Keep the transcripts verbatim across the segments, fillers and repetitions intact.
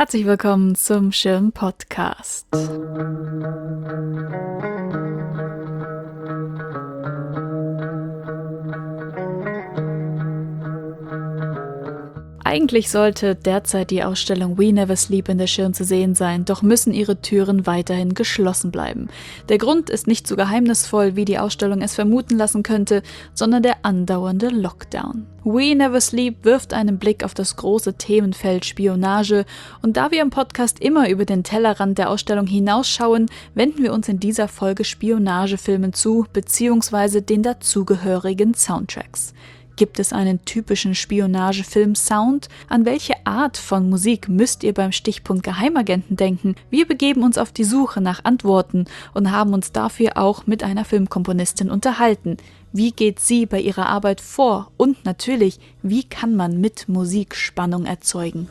Herzlich willkommen zum Schirm Podcast. Eigentlich sollte derzeit die Ausstellung We Never Sleep in der Schirn zu sehen sein, doch müssen ihre Türen weiterhin geschlossen bleiben. Der Grund ist nicht so geheimnisvoll, wie die Ausstellung es vermuten lassen könnte, sondern der andauernde Lockdown. We Never Sleep wirft einen Blick auf das große Themenfeld Spionage, und da wir im Podcast immer über den Tellerrand der Ausstellung hinausschauen, wenden wir uns in dieser Folge Spionagefilmen zu, beziehungsweise den dazugehörigen Soundtracks. Gibt es einen typischen Spionagefilm-Sound? An welche Art von Musik müsst ihr beim Stichpunkt Geheimagenten denken? Wir begeben uns auf die Suche nach Antworten und haben uns dafür auch mit einer Filmkomponistin unterhalten. Wie geht sie bei ihrer Arbeit vor? Und natürlich, wie kann man mit Musik Spannung erzeugen?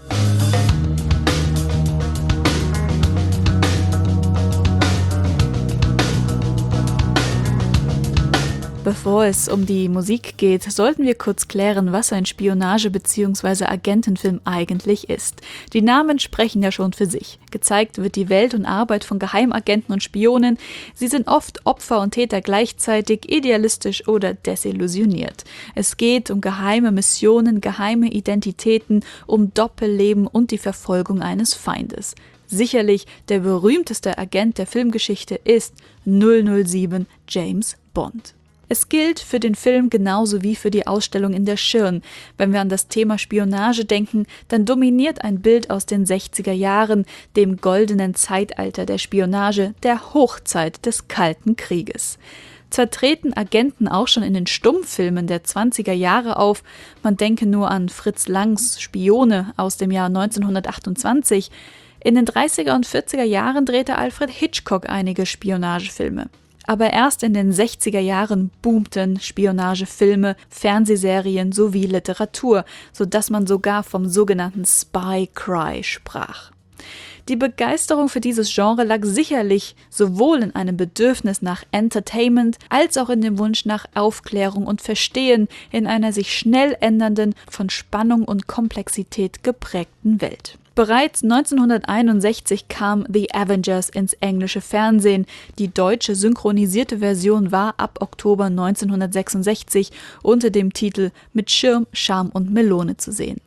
Bevor es um die Musik geht, sollten wir kurz klären, was ein Spionage- bzw. Agentenfilm eigentlich ist. Die Namen sprechen ja schon für sich. Gezeigt wird die Welt und Arbeit von Geheimagenten und Spionen. Sie sind oft Opfer und Täter gleichzeitig, idealistisch oder desillusioniert. Es geht um geheime Missionen, geheime Identitäten, um Doppelleben und die Verfolgung eines Feindes. Sicherlich der berühmteste Agent der Filmgeschichte ist null null sieben James Bond. Es gilt für den Film genauso wie für die Ausstellung in der Schirn. Wenn wir an das Thema Spionage denken, dann dominiert ein Bild aus den sechziger Jahren, dem goldenen Zeitalter der Spionage, der Hochzeit des Kalten Krieges. Zwar treten Agenten auch schon in den Stummfilmen der zwanziger Jahre auf, man denke nur an Fritz Langs Spione aus dem Jahr neunzehnhundertachtundzwanzig. In den dreißiger und vierziger Jahren drehte Alfred Hitchcock einige Spionagefilme. Aber erst in den sechziger Jahren boomten Spionagefilme, Fernsehserien sowie Literatur, sodass man sogar vom sogenannten Spy Cry sprach. Die Begeisterung für dieses Genre lag sicherlich sowohl in einem Bedürfnis nach Entertainment als auch in dem Wunsch nach Aufklärung und Verstehen in einer sich schnell ändernden, von Spannung und Komplexität geprägten Welt. Bereits neunzehnhunderteinundsechzig kam The Avengers ins englische Fernsehen. Die deutsche synchronisierte Version war ab Oktober neunzehnhundertsechsundsechzig unter dem Titel Mit Schirm, Charme und Melone zu sehen.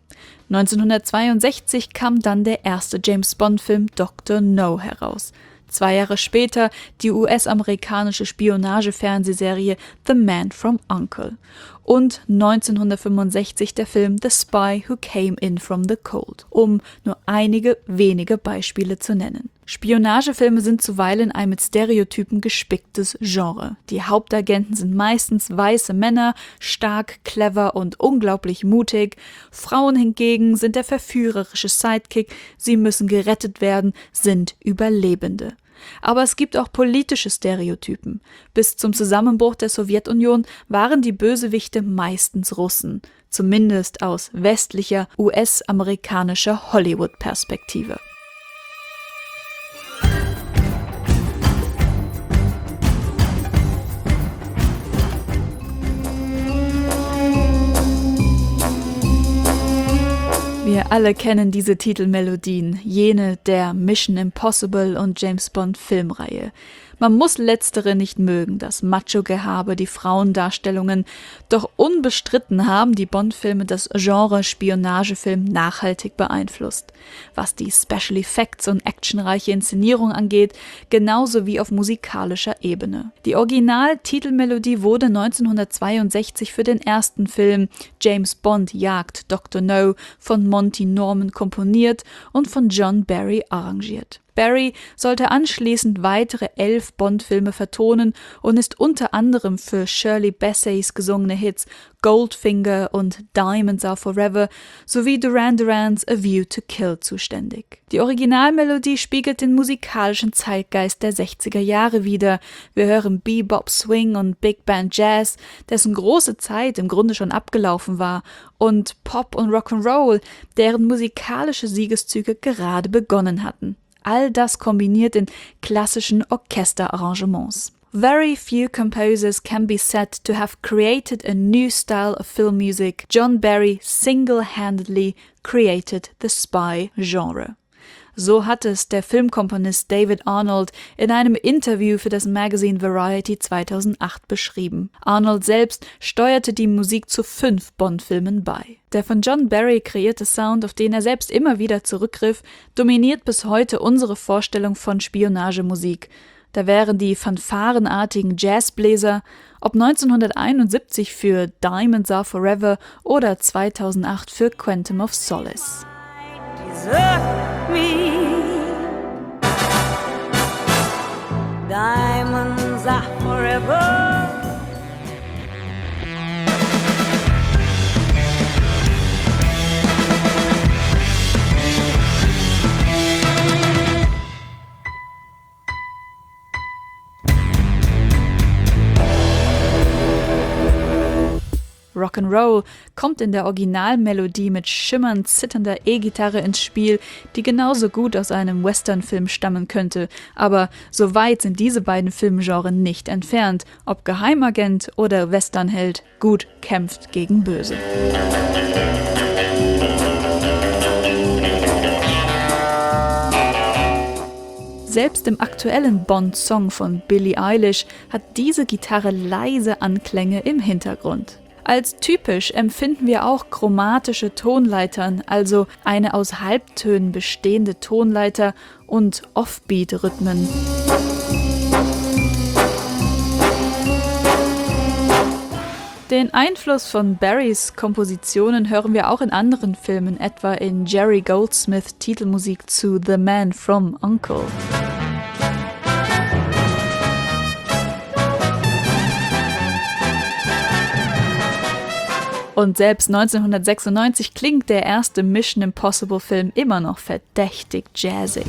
neunzehnhundertzweiundsechzig kam dann der erste James-Bond-Film Doktor No heraus. Zwei Jahre später die U S-amerikanische Spionage-Fernsehserie The Man from U N C L E und neunzehnhundertfünfundsechzig der Film The Spy Who Came In From the Cold, um nur einige wenige Beispiele zu nennen. Spionagefilme sind zuweilen ein mit Stereotypen gespicktes Genre. Die Hauptagenten sind meistens weiße Männer, stark, clever und unglaublich mutig. Frauen hingegen sind der verführerische Sidekick, sie müssen gerettet werden, sind Überlebende. Aber es gibt auch politische Stereotypen. Bis zum Zusammenbruch der Sowjetunion waren die Bösewichte meistens Russen, zumindest aus westlicher, U S-amerikanischer Hollywood-Perspektive. Wir alle kennen diese Titelmelodien, jene der Mission Impossible und James Bond Filmreihe. Man muss letztere nicht mögen, das Macho-Gehabe, die Frauendarstellungen, doch unbestritten haben die Bond-Filme das Genre Spionagefilm nachhaltig beeinflusst. Was die Special Effects und actionreiche Inszenierung angeht, genauso wie auf musikalischer Ebene. Die Original-Titelmelodie wurde neunzehnhundertzweiundsechzig für den ersten Film James Bond jagt Doktor No von Monty Norman komponiert und von John Barry arrangiert. Barry sollte anschließend weitere elf Bond-Filme vertonen und ist unter anderem für Shirley Basseys gesungene Hits Goldfinger und Diamonds Are Forever sowie Duran Durans A View to Kill zuständig. Die Originalmelodie spiegelt den musikalischen Zeitgeist der sechziger Jahre wider. Wir hören Bebop Swing und Big Band Jazz, dessen große Zeit im Grunde schon abgelaufen war, und Pop und Rock'n'Roll, deren musikalische Siegeszüge gerade begonnen hatten. All das kombiniert in klassischen Orchesterarrangements. Very few composers can be said to have created a new style of film music. John Barry single-handedly created the spy genre. So hat es der Filmkomponist David Arnold in einem Interview für das Magazin Variety zweitausendacht beschrieben. Arnold selbst steuerte die Musik zu fünf Bond-Filmen bei. Der von John Barry kreierte Sound, auf den er selbst immer wieder zurückgriff, dominiert bis heute unsere Vorstellung von Spionagemusik. Da wären die fanfarenartigen Jazzbläser, ob neunzehnhunderteinundsiebzig für Diamonds Are Forever oder zweitausendacht für Quantum of Solace. Diamonds are forever. Rock'n'Roll kommt in der Originalmelodie mit schimmernd zitternder E-Gitarre ins Spiel, die genauso gut aus einem Westernfilm stammen könnte. Aber so weit sind diese beiden Filmgenres nicht entfernt. Ob Geheimagent oder Westernheld, gut kämpft gegen böse. Selbst im aktuellen Bond-Song von Billie Eilish hat diese Gitarre leise Anklänge im Hintergrund. Als typisch empfinden wir auch chromatische Tonleitern, also eine aus Halbtönen bestehende Tonleiter und Offbeat-Rhythmen. Den Einfluss von Barrys Kompositionen hören wir auch in anderen Filmen, etwa in Jerry Goldsmiths Titelmusik zu The Man from U N C L E. Und selbst neunzehnhundertsechsundneunzig klingt der erste Mission Impossible-Film immer noch verdächtig jazzig.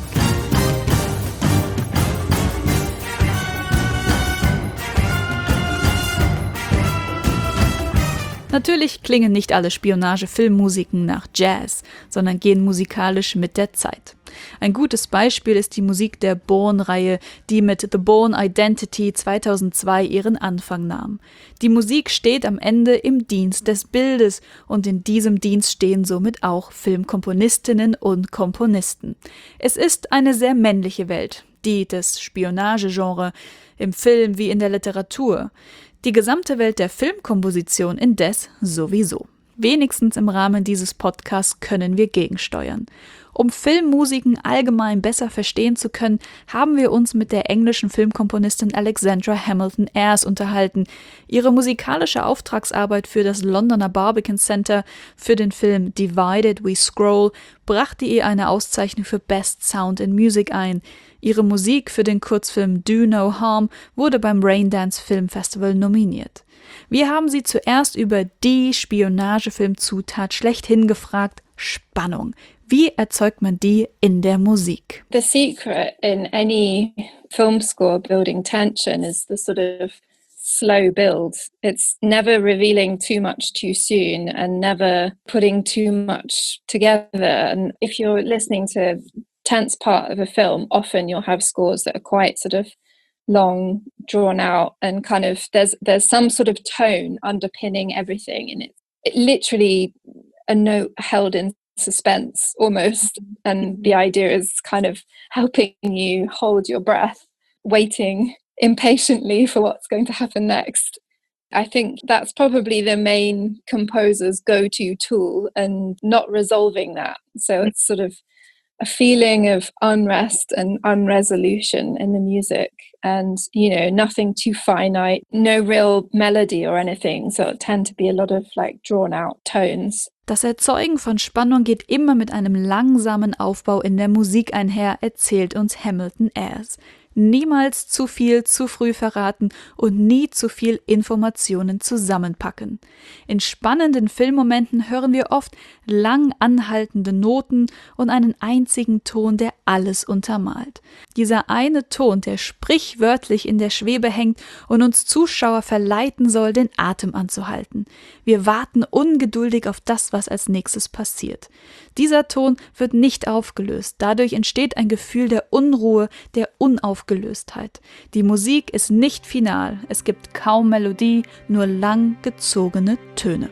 Natürlich klingen nicht alle Spionage-Filmmusiken nach Jazz, sondern gehen musikalisch mit der Zeit. Ein gutes Beispiel ist die Musik der Bourne-Reihe, die mit The Bourne Identity zweitausendzwei ihren Anfang nahm. Die Musik steht am Ende im Dienst des Bildes und in diesem Dienst stehen somit auch Filmkomponistinnen und Komponisten. Es ist eine sehr männliche Welt, die des Spionagegenres, im Film wie in der Literatur. Die gesamte Welt der Filmkomposition indes sowieso. Wenigstens im Rahmen dieses Podcasts können wir gegensteuern. Um Filmmusiken allgemein besser verstehen zu können, haben wir uns mit der englischen Filmkomponistin Alexandra Hamilton Ayres unterhalten. Ihre musikalische Auftragsarbeit für das Londoner Barbican Centre für den Film Divided We Scroll brachte ihr eine Auszeichnung für Best Sound in Music ein. Ihre Musik für den Kurzfilm Do No Harm wurde beim Raindance Film Festival nominiert. Wir haben sie zuerst über die Spionagefilmzutat schlechthin gefragt: Spannung. Wie erzeugt man die in der Musik? The secret in any film score building tension is the sort of slow build. It's never revealing too much too soon and never putting too much together. And if you're listening to tense part of a film, often you'll have scores that are quite sort of long, drawn out, and kind of there's there's some sort of tone underpinning everything, and it's it literally a note held in suspense almost, and the idea is kind of helping you hold your breath, waiting impatiently for what's going to happen next. I think that's probably the main composer's go-to tool, and not resolving that. So it's sort of a feeling of unrest and unresolution in the music, and, you know, nothing too finite, no real melody or anything, so it tend to be a lot of like drawn out tones. Das Erzeugen von Spannung geht immer mit einem langsamen Aufbau in der Musik einher, erzählt uns Hamilton Ayres. Niemals zu viel zu früh verraten und nie zu viel Informationen zusammenpacken. In spannenden Filmmomenten hören wir oft lang anhaltende Noten und einen einzigen Ton, der alles untermalt. Dieser eine Ton, der sprichwörtlich in der Schwebe hängt und uns Zuschauer verleiten soll, den Atem anzuhalten. Wir warten ungeduldig auf das, was als nächstes passiert. Dieser Ton wird nicht aufgelöst. Dadurch entsteht ein Gefühl der Unruhe, der Unaufgelöstheit. Die Musik ist nicht final. Es gibt kaum Melodie, nur lang gezogene Töne.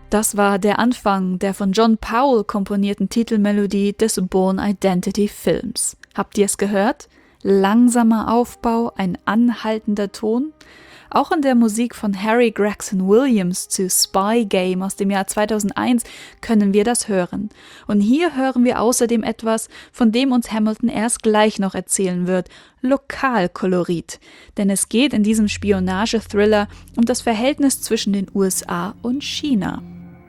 Das war der Anfang der von John Powell komponierten Titelmelodie des Bourne Identity Films. Habt ihr es gehört? Langsamer Aufbau, ein anhaltender Ton. Auch in der Musik von Harry Gregson Williams zu Spy Game aus dem Jahr zweitausendeins können wir das hören. Und hier hören wir außerdem etwas, von dem uns Hamilton erst gleich noch erzählen wird: Lokalkolorit. Denn es geht in diesem Spionage-Thriller um das Verhältnis zwischen den U S A und China.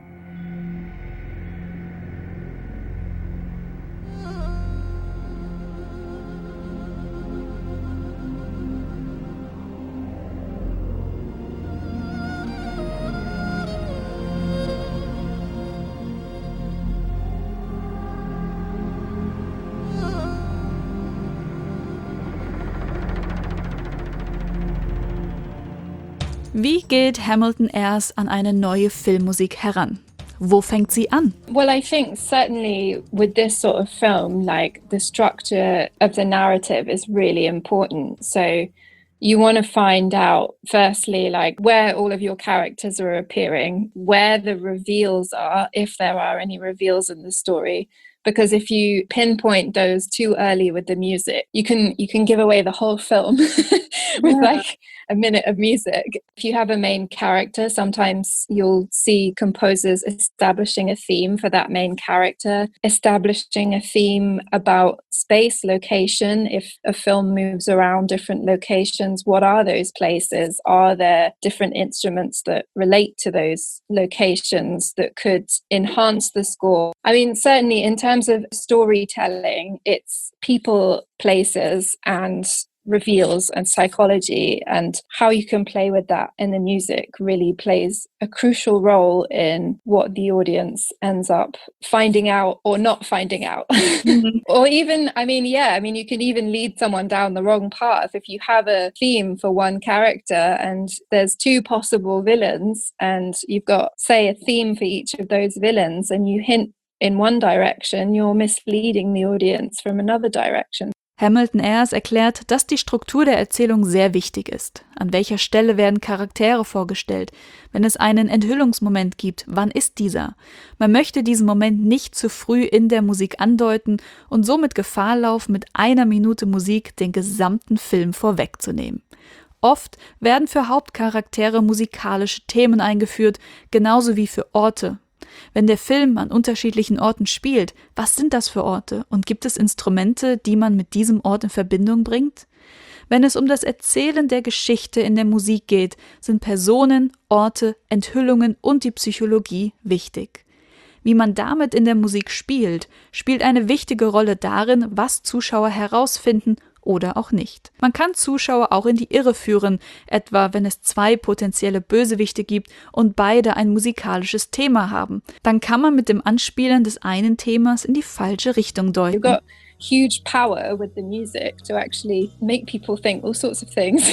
Wie geht Hamilton Ayres an eine neue Filmmusik heran? Wo fängt sie an? Well, I think certainly with this sort of film, like the structure of the narrative is really important. So you want to find out, firstly, like where all of your characters are appearing, where the reveals are, if there are any reveals in the story. Because if you pinpoint those too early with the music, you can you can give away the whole film with yeah. like a minute of music. If you have a main character, sometimes you'll see composers establishing a theme for that main character, establishing a theme about space, location. If a film moves around different locations, what are those places? Are there different instruments that relate to those locations that could enhance the score? I mean, certainly in terms of storytelling, it's people, places, and reveals and psychology, and how you can play with that in the music really plays a crucial role in what the audience ends up finding out or not finding out. Mm-hmm. Or even, I mean, yeah, I mean, you can even lead someone down the wrong path. If you have a theme for one character and there's two possible villains and you've got, say, a theme for each of those villains, and you hint in one direction, you're misleading the audience from another direction. Hamilton Ayres erklärt, dass die Struktur der Erzählung sehr wichtig ist. An welcher Stelle werden Charaktere vorgestellt? Wenn es einen Enthüllungsmoment gibt, wann ist dieser? Man möchte diesen Moment nicht zu früh in der Musik andeuten und somit Gefahr laufen, mit einer Minute Musik den gesamten Film vorwegzunehmen. Oft werden für Hauptcharaktere musikalische Themen eingeführt, genauso wie für Orte. Wenn der Film an unterschiedlichen Orten spielt, was sind das für Orte und gibt es Instrumente, die man mit diesem Ort in Verbindung bringt? Wenn es um das Erzählen der Geschichte in der Musik geht, sind Personen, Orte, Enthüllungen und die Psychologie wichtig. Wie man damit in der Musik spielt, spielt eine wichtige Rolle darin, was Zuschauer herausfinden oder auch nicht. Man kann Zuschauer auch in die Irre führen, etwa wenn es zwei potenzielle Bösewichte gibt und beide ein musikalisches Thema haben. Dann kann man mit dem Anspielen des einen Themas in die falsche Richtung deuten. You've got huge power with the music to actually make people think all sorts of things.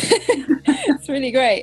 It's really great.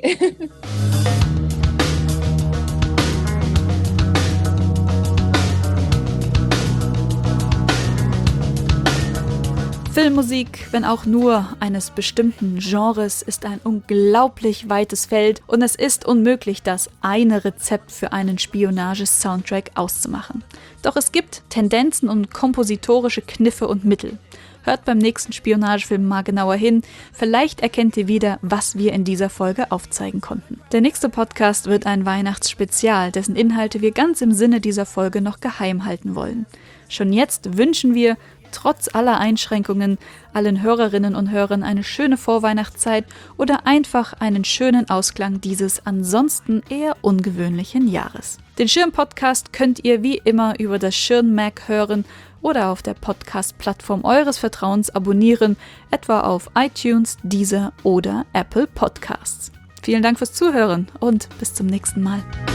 Filmmusik, wenn auch nur eines bestimmten Genres, ist ein unglaublich weites Feld und es ist unmöglich, das eine Rezept für einen Spionage-Soundtrack auszumachen. Doch es gibt Tendenzen und kompositorische Kniffe und Mittel. Hört beim nächsten Spionagefilm mal genauer hin, vielleicht erkennt ihr wieder, was wir in dieser Folge aufzeigen konnten. Der nächste Podcast wird ein Weihnachtsspezial, dessen Inhalte wir ganz im Sinne dieser Folge noch geheim halten wollen. Schon jetzt wünschen wir, trotz aller Einschränkungen, allen Hörerinnen und Hörern eine schöne Vorweihnachtszeit oder einfach einen schönen Ausklang dieses ansonsten eher ungewöhnlichen Jahres. Den Schirn-Podcast könnt ihr wie immer über das Schirn-Mac hören oder auf der Podcast-Plattform eures Vertrauens abonnieren, etwa auf iTunes, Deezer oder Apple Podcasts. Vielen Dank fürs Zuhören und bis zum nächsten Mal.